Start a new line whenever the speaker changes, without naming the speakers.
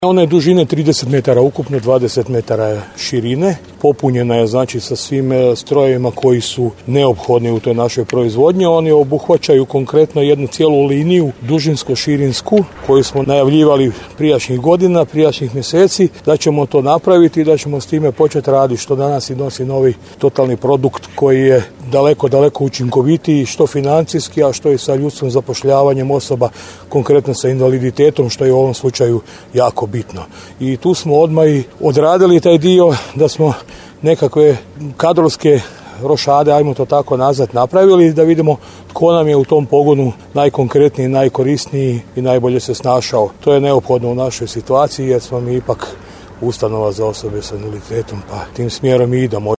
Ona je dužine 30 metara, ukupno 20 metara širine. Popunjena je znači sa svim strojevima koji su neophodni u toj našoj proizvodnji. Oni obuhvaćaju konkretno jednu cijelu liniju dužinsko-širinsku koju smo najavljivali prijašnjih godina, prijašnjih mjeseci, da ćemo to napraviti i da ćemo s time početi raditi, što danas i nosi novi totalni produkt koji je daleko učinkovitiji, što financijski, a što i sa ljudskim zapošljavanjem osoba, konkretno sa invaliditetom, što je u ovom slučaju jako bitno. I tu smo odmah i odradili taj dio da smo nekakve kadrovske rošade, ajmo to tako nazvat, napravili, da vidimo tko nam je u tom pogonu najkonkretniji, najkorisniji i najbolje se snašao. To je neophodno u našoj situaciji jer smo mi ipak ustanova za osobe sa invaliditetom, pa tim smjerom i idemo.